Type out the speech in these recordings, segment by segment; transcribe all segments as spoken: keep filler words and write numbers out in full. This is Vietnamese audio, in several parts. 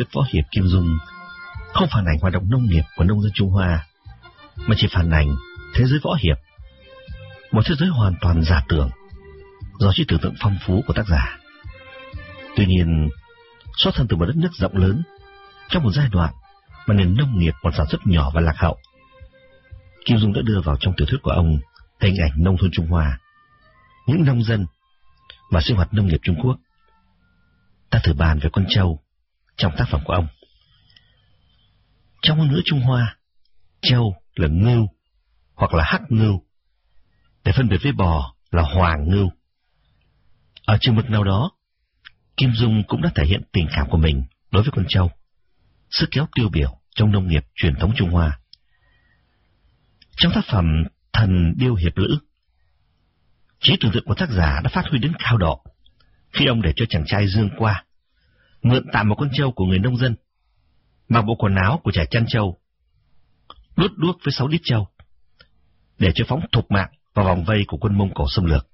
thuyết võ hiệp Kim Dung không phản ảnh hoạt động nông nghiệp của nông dân Trung Hoa, mà chỉ phản ảnh thế giới võ hiệp, một thế giới hoàn toàn giả tưởng do trí tưởng tượng phong phú của tác giả. Tuy nhiên, xuất thân từ một đất nước rộng lớn trong một giai đoạn mà nền nông nghiệp còn sản xuất nhỏ và lạc hậu, Kim Dung đã đưa vào trong tiểu thuyết của ông hình ảnh nông thôn Trung Hoa, những nông dân và sinh hoạt nông nghiệp Trung Quốc. Ta thử bàn về con trâu trong tác phẩm của ông. Trong ngôn ngữ Trung Hoa, trâu là ngưu hoặc là hắc ngưu, để phân biệt với bò là hoàng ngưu. Ở chừng mực nào đó, Kim Dung cũng đã thể hiện tình cảm của mình đối với con trâu, sức kéo tiêu biểu trong nông nghiệp truyền thống Trung Hoa. Trong tác phẩm Thần Điêu Hiệp Lữ, trí tưởng tượng của tác giả đã phát huy đến cao độ khi ông để cho chàng trai Dương Qua mượn tạm một con trâu của người nông dân, mặc bộ quần áo của trẻ chăn trâu, đốt đuốc với sáu đít trâu, để cho phóng thục mạng vào vòng vây của quân Mông Cổ xâm lược.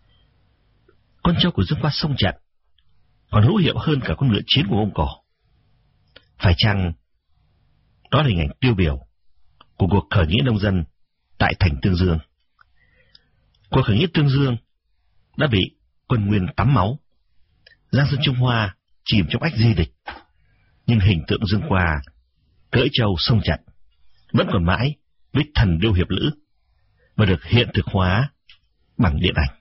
Con trâu của Dương Qua xông trận còn hữu hiệu hơn cả con ngựa chiến của Mông Cổ. Phải chăng đó là hình ảnh tiêu biểu của cuộc khởi nghĩa nông dân tại thành Tương Dương? Cuộc khởi nghĩa Tương Dương đã bị quân Nguyên tắm máu, giang sơn Trung Hoa chìm trong ách di địch, nhưng hình tượng Dương Qua cưỡi trâu xông trận vẫn còn mãi với Thần Điêu Hiệp Lữ và được hiện thực hóa bằng điện ảnh.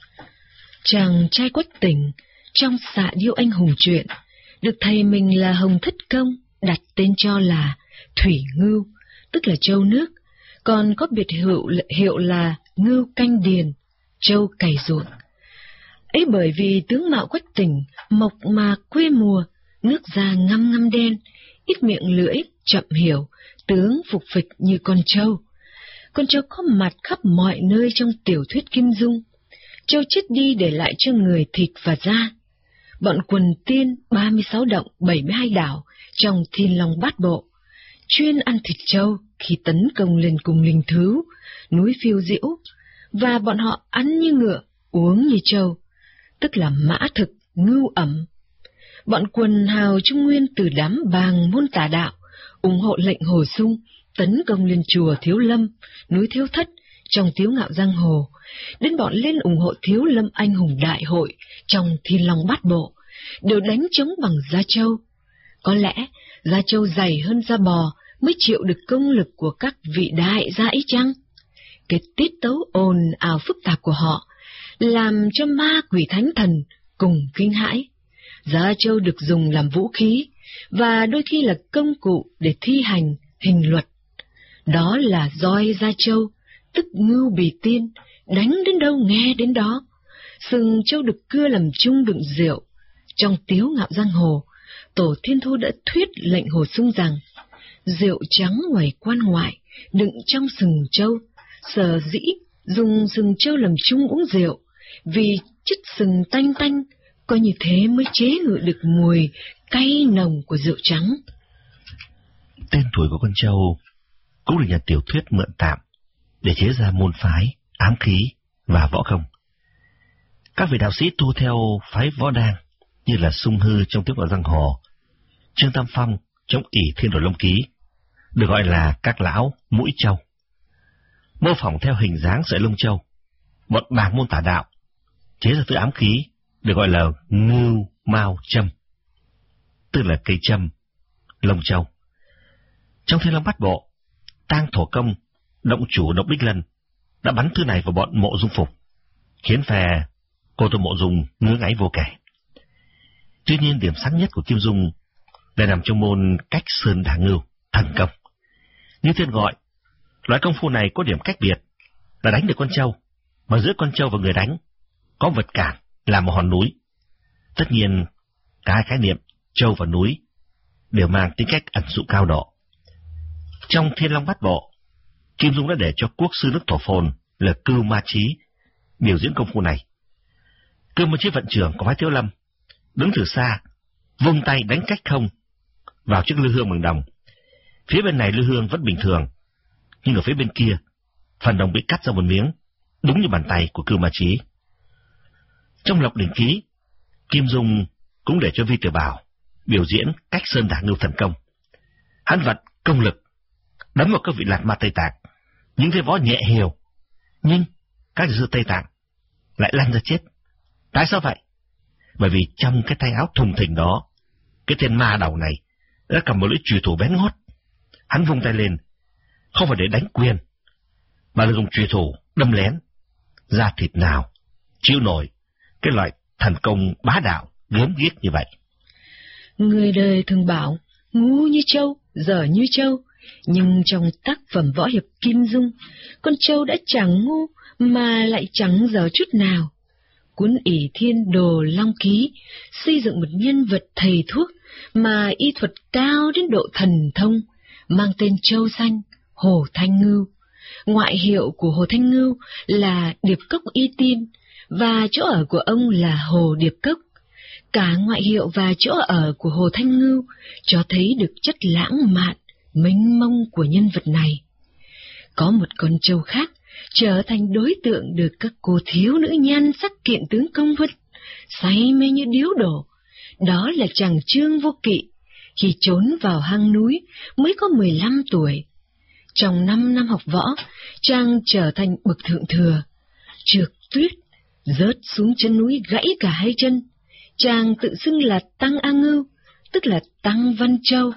Chàng trai Quách Tỉnh trong Xạ Điêu Anh Hùng truyện được thầy mình là Hồng Thất Công đặt tên cho là Thủy Ngưu, tức là trâu nước, còn có biệt hiệu hiệu là ngưu canh điền, trâu cày ruộng. Ấy bởi vì tướng mạo Quách Tỉnh mộc mạc quê mùa, nước da ngăm ngăm đen, ít miệng lưỡi, chậm hiểu, tướng phục phịch như con trâu. Con trâu có mặt khắp mọi nơi trong tiểu thuyết Kim Dung. Trâu chết đi để lại cho người thịt và da. Bọn quần tiên ba mươi sáu động bảy mươi hai đảo trong Thiên Long Bát Bộ chuyên ăn thịt trâu khi tấn công lên cung linh thứu, núi phiêu diễu, và bọn họ ăn như ngựa, uống như trâu, tức là mã thực, ngưu ẩm. Bọn quần hào Trung Nguyên từ đám bàng môn tà đạo ủng hộ lệnh Hồ Xung tấn công lên chùa Thiếu Lâm, núi Thiếu Thất trong Tiếu Ngạo Giang Hồ, đến bọn lên ủng hộ Thiếu Lâm Anh Hùng Đại Hội trong Thiên Long Bát Bộ, đều đánh trống bằng da trâu. Có lẽ da trâu dày hơn da bò mới chịu được công lực của các vị đại gia ấy chăng? Cái tiết tấu ồn ào phức tạp của họ làm cho ma quỷ thánh thần cùng kinh hãi. Da trâu được dùng làm vũ khí và đôi khi là công cụ để thi hành hình luật. Đó là roi da trâu, tức ngưu bì tiên, đánh đến đâu nghe đến đó. Sừng trâu được cưa làm chung đựng rượu. Trong Tiếu Ngạo Giang Hồ, Tổ Thiên Thu đã thuyết lệnh Hồ Xung rằng rượu trắng ngoài quan ngoại đựng trong sừng trâu, sở dĩ dùng sừng trâu làm chung uống rượu, vì chất sừng tanh tanh, coi như thế mới chế ngự được mùi cay nồng của rượu trắng. Tên tuổi của con trâu cũng được nhà tiểu thuyết mượn tạm để chế ra môn phái, ám khí và võ công. Các vị đạo sĩ tu theo phái võ đan như là Sung Hư trong Tiếu Ngạo Giang Hồ, Trương Tam Phong trong ỷ Thiên Đồ Long Ký được gọi là các lão mũi trâu. Mô phỏng theo hình dáng sợi lông trâu, bọn bàng môn tà đạo chế ra thứ ám khí được gọi là ngưu mao châm, tức là cây châm lông trâu. Trong Thiên Long Bát Bộ, Tang Thổ Công, động chủ Độc Bích Lân đã bắn thứ này vào bọn Mộ Dung Phục, khiến phe Cô Tô Mộ Dung ngứa ngáy vô kể. Tuy nhiên, điểm sáng nhất của Kim Dung lại nằm trong môn cách sơn đả ngưu, thần công. Như tên gọi, loại công phu này có điểm cách biệt là đánh được con trâu, mà giữa con trâu và người đánh có vật cản là một hòn núi. Tất nhiên, cả hai khái niệm trâu và núi đều mang tính cách ẩn dụ cao độ. Trong Thiên Long Bát Bộ, Kim Dung đã để cho quốc sư nước Thổ Phồn là Cưu Ma Chí biểu diễn công phu này. Cưu Ma Chí vận trưởng của phái Thiếu Lâm đứng từ xa, vung tay đánh cách không vào chiếc lư hương bằng đồng. Phía bên này lư hương vẫn bình thường, nhưng ở phía bên kia, phần đồng bị cắt ra một miếng, đúng như bàn tay của Cưu Ma Chí. Trong Lộc Đỉnh Ký, Kim Dung cũng để cho Vi Tiểu Bảo biểu diễn cách sơn đả ngưu thần công. Hắn vận công lực đấm vào các vị lạc ma Tây Tạng, những thế võ nhẹ hiều, nhưng các sư Tây Tạng lại lăn ra chết. Tại sao vậy? Bởi vì trong cái tay áo thùng thình đó, cái tên ma đầu này đã cầm một lưỡi chùy thủ bén ngót. Hắn vung tay lên, không phải để đánh quyền, mà là dùng chùy thủ đâm lén. Da thịt nào chịu nổi cái loại thần công bá đạo gớm ghiếc như vậy? Người đời thường bảo ngu như trâu, dở như trâu, nhưng trong tác phẩm võ hiệp Kim Dung, con trâu đã chẳng ngu mà lại chẳng dở chút nào. Cuốn ỷ Thiên Đồ Long Ký xây dựng một nhân vật thầy thuốc mà y thuật cao đến độ thần thông, mang tên Châu Xanh, Hồ Thanh Ngưu. Ngoại hiệu của Hồ Thanh Ngưu là Điệp Cốc Y Tiên, và chỗ ở của ông là Hồ Điệp Cốc. Cả ngoại hiệu và chỗ ở của Hồ Thanh Ngưu cho thấy được chất lãng mạn, mênh mông của nhân vật này. Có một con trâu khác trở thành đối tượng được các cô thiếu nữ nhan sắc kiện tướng công vân say mê như điếu đổ. Đó là chàng Trương Vô Kỵ, khi trốn vào hang núi mới có mười lăm tuổi. Trong năm năm học võ, chàng trở thành bậc thượng thừa. Trượt tuyết, rớt xuống chân núi gãy cả hai chân. Chàng tự xưng là Tăng A Ngưu, tức là Tăng Văn Châu.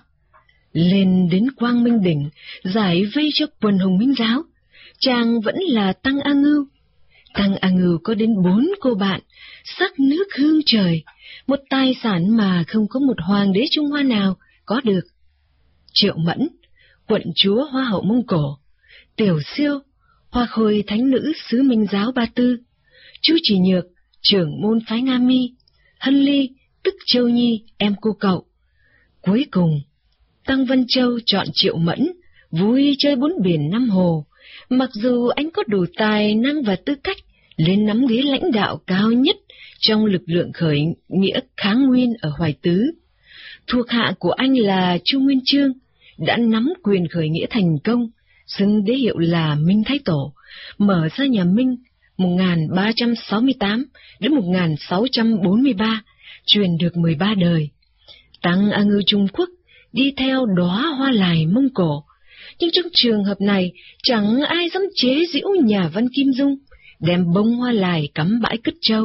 Lên đến Quang Minh Đỉnh, giải vây cho quần hùng Minh giáo, chàng vẫn là Tăng A Ngưu. Tăng A Ngưu có đến bốn cô bạn, sắc nước hương trời, một tài sản mà không có một hoàng đế Trung Hoa nào có được. Triệu Mẫn, quận chúa Hoa hậu Mông Cổ; Tiểu Siêu, hoa khôi thánh nữ xứ Minh giáo Ba Tư; Chu Chỉ Nhược, trưởng môn phái Nga Mi; Hân Ly, tức Châu Nhi, em cô cậu. Cuối cùng, Tăng Văn Châu chọn Triệu Mẫn, vui chơi bốn biển năm hồ, mặc dù anh có đủ tài năng và tư cách lên nắm ghế lãnh đạo cao nhất trong lực lượng khởi nghĩa kháng Nguyên ở Hoài Tứ. Thuộc hạ của anh là Chu Nguyên Chương, đã nắm quyền khởi nghĩa thành công, xưng đế hiệu là Minh Thái Tổ, mở ra nhà Minh một nghìn ba trăm sáu mươi tám đến một nghìn sáu trăm bốn mươi ba, truyền được mười ba đời. Tăng A Ngưu Trung Quốc đi theo đóa hoa lài Mông Cổ, nhưng trong trường hợp này chẳng ai dám chế giễu nhà văn Kim Dung, đem bông hoa lài cắm bãi cất trâu.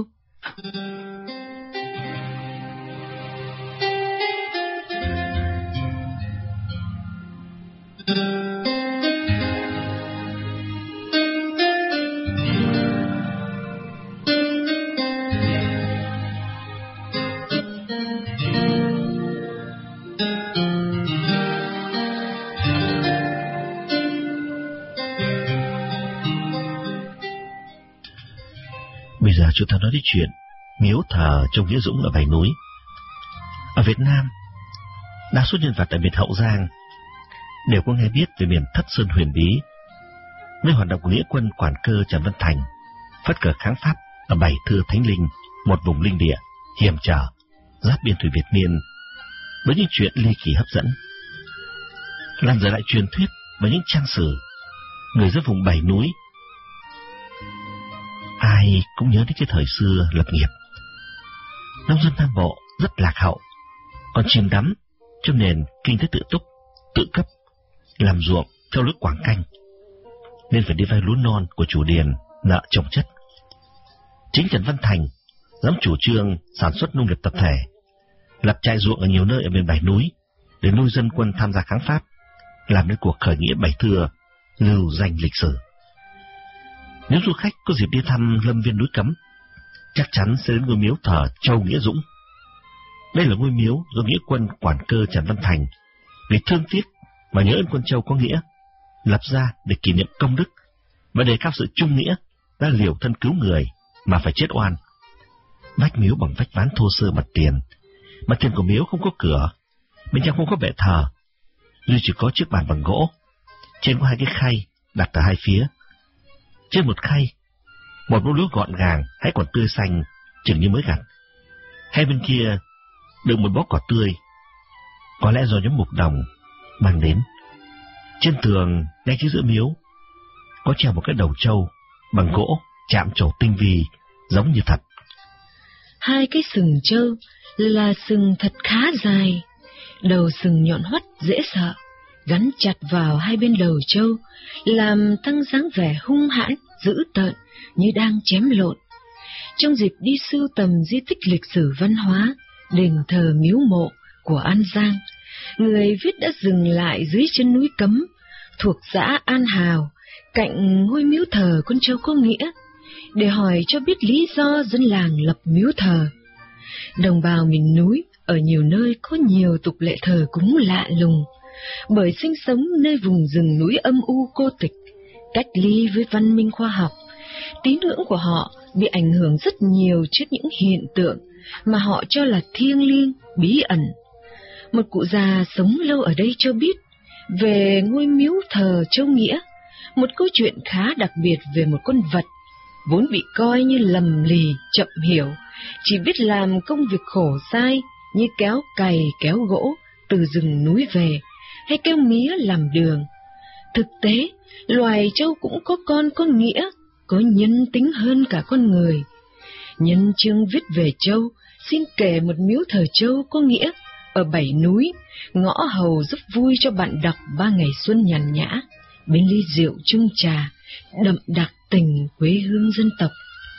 Bây giờ chúng ta nói đến chuyện miếu thờ Châu Nghĩa Dũng ở Bảy Núi. Ở Việt Nam, đa số nhân vật tại miền Hậu Giang đều có nghe biết về miền Thất Sơn huyền bí, nơi hoạt động của nghĩa quân quản cơ Trần Văn Thành phất cờ kháng Pháp ở Bảy Thưa Thánh Linh, một vùng linh địa hiểm trở giáp biên thủy Việt Miên, với những chuyện ly kỳ hấp dẫn. Làm trở lại truyền thuyết và những trang sử người dân vùng Bảy Núi, ai cũng nhớ đến cái thời xưa lập nghiệp. Nông dân Nam Bộ rất lạc hậu, còn chìm đắm trong nền kinh tế tự túc, tự cấp, làm ruộng theo lối quảng canh, nên phải đi vay lúa non của chủ điền nợ chồng chất. Chính Trần Văn Thành dám chủ trương sản xuất nông nghiệp tập thể, lập trại ruộng ở nhiều nơi ở miền Bảy Núi để nuôi dân quân tham gia kháng Pháp, làm nên cuộc khởi nghĩa Bảy Thưa lưu danh lịch sử. Nếu du khách có dịp đi thăm lâm viên núi Cấm, chắc chắn sẽ đến ngôi miếu thờ Châu Nghĩa Dũng. Đây là ngôi miếu do nghĩa quân quản cơ Trần Văn Thành vì thương tiếc và nhớ ơn quân Châu có nghĩa lập ra để kỷ niệm công đức và đề cao sự trung nghĩa, đã liều thân cứu người mà phải chết oan. Vách miếu bằng vách ván thô sơ mặt tiền, mặt tiền của miếu không có cửa, bên trong không có bệ thờ, duy chỉ có chiếc bàn bằng gỗ, trên có hai cái khay đặt ở hai phía. Trên một khay, một bó lúa gọn gàng hãy còn tươi xanh, chừng như mới gặt. Hai bên kia đựng một bó cỏ tươi, có lẽ do nhóm mục đồng mang đến. Trên tường ngay chính giữa miếu có treo một cái đầu trâu bằng gỗ chạm trổ tinh vi giống như thật. Hai cái sừng trâu là sừng thật khá dài, đầu sừng nhọn hoắt dễ sợ, gắn chặt vào hai bên đầu trâu, làm tăng dáng vẻ hung hãn, dữ tợn như đang chém lộn. Trong dịp đi sưu tầm di tích lịch sử văn hóa, đền thờ miếu mộ của An Giang, người viết đã dừng lại dưới chân núi Cấm, thuộc xã An Hào, cạnh ngôi miếu thờ con trâu có nghĩa, để hỏi cho biết lý do dân làng lập miếu thờ. Đồng bào miền núi ở nhiều nơi có nhiều tục lệ thờ cúng lạ lùng, bởi sinh sống nơi vùng rừng núi âm u cô tịch, cách ly với văn minh khoa học. Tín ngưỡng của họ bị ảnh hưởng rất nhiều trước những hiện tượng mà họ cho là thiêng liêng, bí ẩn. Một cụ già sống lâu ở đây cho biết về ngôi miếu thờ Châu Nghĩa, một câu chuyện khá đặc biệt về một con vật vốn bị coi như lầm lì, chậm hiểu, chỉ biết làm công việc khổ sai như kéo cày, kéo gỗ từ rừng núi về, hay kéo mía làm đường. Thực tế, loài trâu cũng có con có nghĩa, có nhân tính hơn cả con người. Nhân chương viết về trâu, xin kể một miếu thờ trâu có nghĩa ở Bảy Núi, ngõ hầu giúp vui cho bạn đọc ba ngày xuân nhàn nhã, bên ly rượu chung trà, đậm đặc tình quê hương dân tộc.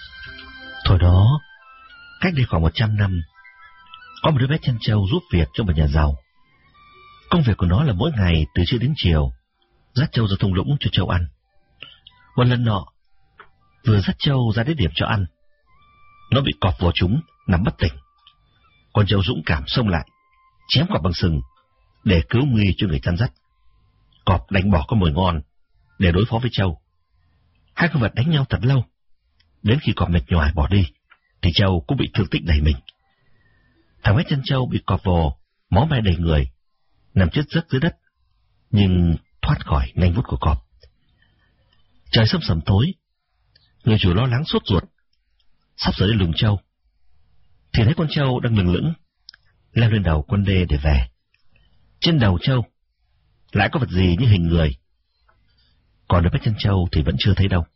Thời đó, cách đây khoảng một trăm năm, có một đứa bé chăn trâu giúp việc cho một nhà giàu. Công việc của nó là mỗi ngày từ trưa đến chiều dắt trâu ra thung lũng cho trâu ăn. Một lần nọ, vừa dắt trâu ra đến điểm cho ăn, nó bị cọp vồ trúng, nằm bất tỉnh. Con trâu dũng cảm xông lại, chém cọp bằng sừng để cứu nguy cho người chăn dắt. Cọp đánh bỏ con mồi ngon để đối phó với trâu. Hai con vật đánh nhau thật lâu, đến khi cọp mệt nhoài bỏ đi thì trâu cũng bị thương tích đầy mình. Thằng bé chăn trâu bị cọp vồ, máu me đầy người, nằm chết giấc dưới đất, nhưng thoát khỏi nanh vuốt của cọp. Trời sầm sầm tối, người chủ lo lắng sốt ruột, sắp sửa đến lùng trâu, thì thấy con trâu đang lừng lững leo lên đầu con đê để về. Trên đầu trâu lại có vật gì như hình người, còn đứa bé chăn trâu thì vẫn chưa thấy đâu.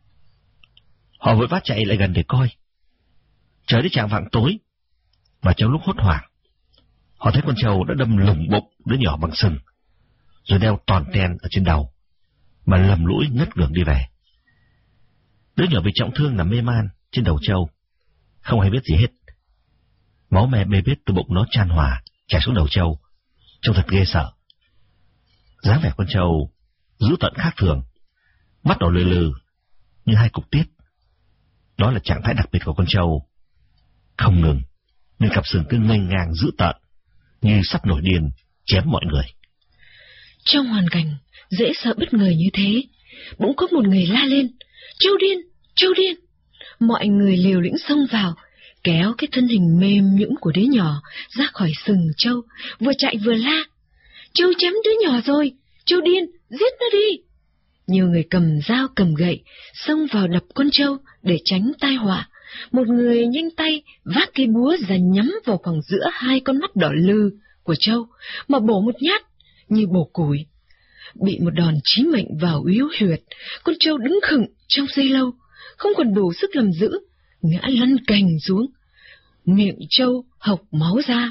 Họ vội vã chạy lại gần để coi. Trời đã chạng vạng tối, và trong lúc hốt hoảng, họ thấy con trâu đã đâm lủng bụng đứa nhỏ bằng sừng, rồi đeo toàn ten ở trên đầu, mà lầm lũi ngất ngưởng đi về. Đứa nhỏ bị trọng thương nằm mê man trên đầu trâu, không hay biết gì hết. Máu me bê bết từ bụng nó tràn hòa chảy xuống đầu trâu, trông thật ghê sợ. Dáng vẻ con trâu dữ tợn khác thường, mắt đỏ lừ lừ như hai cục tiết. Đó là trạng thái đặc biệt của con trâu, không ngừng nên cặp sừng cứ nghênh ngang dữ tợn như sắp nổi điên chém mọi người. Trong hoàn cảnh dễ sợ bất ngờ như thế, bỗng có một người la lên: "Trâu điên, trâu điên!" Mọi người liều lĩnh xông vào, kéo cái thân hình mềm nhũn của đứa nhỏ ra khỏi sừng trâu, vừa chạy vừa la: "Trâu chém đứa nhỏ rồi, trâu điên, giết nó đi!" Nhiều người cầm dao cầm gậy xông vào đập con trâu để tránh tai họa. Một người nhanh tay vác cây búa ra nhắm vào khoảng giữa hai con mắt đỏ lừ của trâu mà bổ một nhát như bổ củi. Bị một đòn chí mệnh vào yếu huyệt, con trâu đứng khựng trong giây lâu, không còn đủ sức làm giữ, ngã lăn cành xuống, miệng trâu hộc máu ra.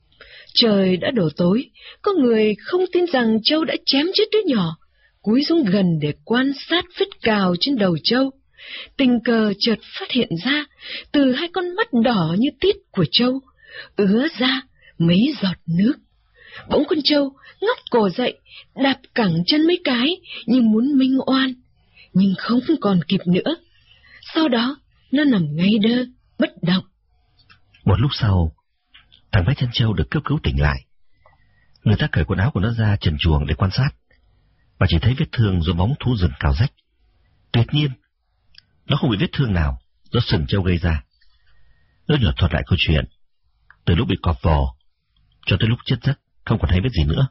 Trời đã đổ tối, có người không tin rằng trâu đã chém chết đứa nhỏ, cúi xuống gần để quan sát vết cào trên đầu trâu. Tình cờ chợt phát hiện ra, từ hai con mắt đỏ như tít của trâu ứa ra mấy giọt nước. Bỗng con trâu ngóc cổ dậy, đạp cẳng chân mấy cái như muốn minh oan, nhưng không còn kịp nữa. Sau đó nó nằm ngay đơ, bất động. Một lúc sau, thằng bé chăn trâu được cấp cứu tỉnh lại. Người ta cởi quần áo của nó ra trần truồng để quan sát, và chỉ thấy vết thương do móng thú rừng cào rách. Tuyệt nhiên, nó không bị vết thương nào do sừng trâu gây ra. Nó nhỏ thuật lại câu chuyện, từ lúc bị cọp vồ cho tới lúc chết giấc không còn hay biết gì nữa.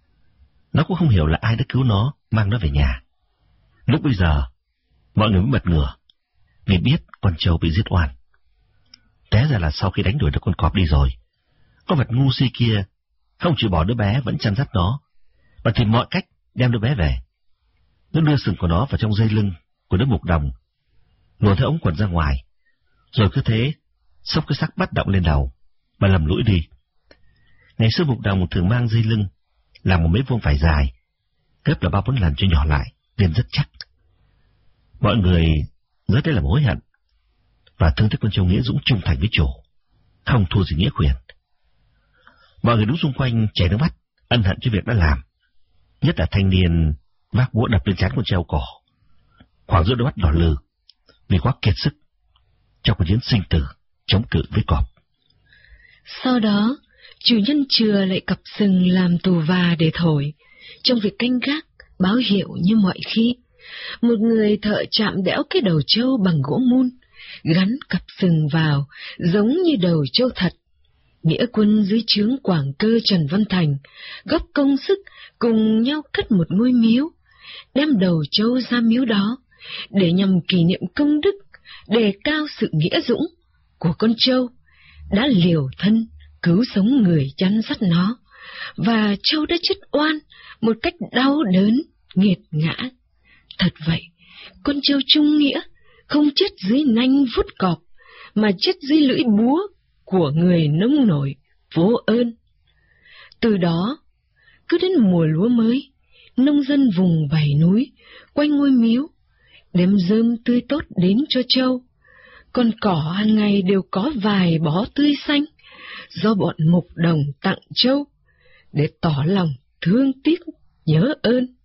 Nó cũng không hiểu là ai đã cứu nó, mang nó về nhà. Lúc bây giờ, mọi người mới bật ngửa, vì biết con trâu bị giết oan. Té ra là sau khi đánh đuổi được con cọp đi rồi, con vật ngu si kia không chịu bỏ đứa bé vẫn chăn dắt nó, và tìm mọi cách đem đứa bé về. Nó đưa sừng của nó vào trong dây lưng của đứa mục đồng, luồn theo ống quần ra ngoài, rồi cứ thế xốc cái xác bắt động lên đầu, mà lầm lũi đi. Ngày xưa mục đồng thường mang dây lưng, làm một mấy vuông vải dài, gấp là ba bốn lần cho nhỏ lại, nên rất chắc. Mọi người rất đây là hối hận và thương tiếc con trâu Nghĩa Dũng trung thành với chủ, không thua gì nghĩa quyền. Mọi người đứng xung quanh chảy nước mắt, ân hận cho việc đã làm, nhất là thanh niên vác búa đập lên trán con trâu cổ, khoảng giữa đôi mắt đỏ lừ vì quá kiệt sức trong cuộc chiến sinh tử chống cự với cọp. Sau đó, chủ nhân chừa lại cặp sừng làm tù và để thổi, trong việc canh gác, báo hiệu như mọi khi. Một người thợ chạm đẽo cái đầu trâu bằng gỗ mun, gắn cặp sừng vào, giống như đầu trâu thật. Nghĩa quân dưới trướng Quảng Cơ Trần Văn Thành góp công sức cùng nhau cất một ngôi miếu, đem đầu trâu ra miếu đó để nhằm kỷ niệm công đức, đề cao sự nghĩa dũng của con trâu đã liều thân cứu sống người chăn dắt nó, và trâu đã chết oan một cách đau đớn nghiệt ngã. Thật vậy, con trâu trung nghĩa không chết dưới nanh vuốt cọp, mà chết dưới lưỡi búa của người nông nổi vô ơn. Từ đó, cứ đến mùa lúa mới, nông dân vùng bảy núi quanh ngôi miếu đem rơm tươi tốt đến cho trâu. Con cỏ hàng ngày đều có vài bó tươi xanh do bọn mục đồng tặng trâu để tỏ lòng thương tiếc nhớ ơn.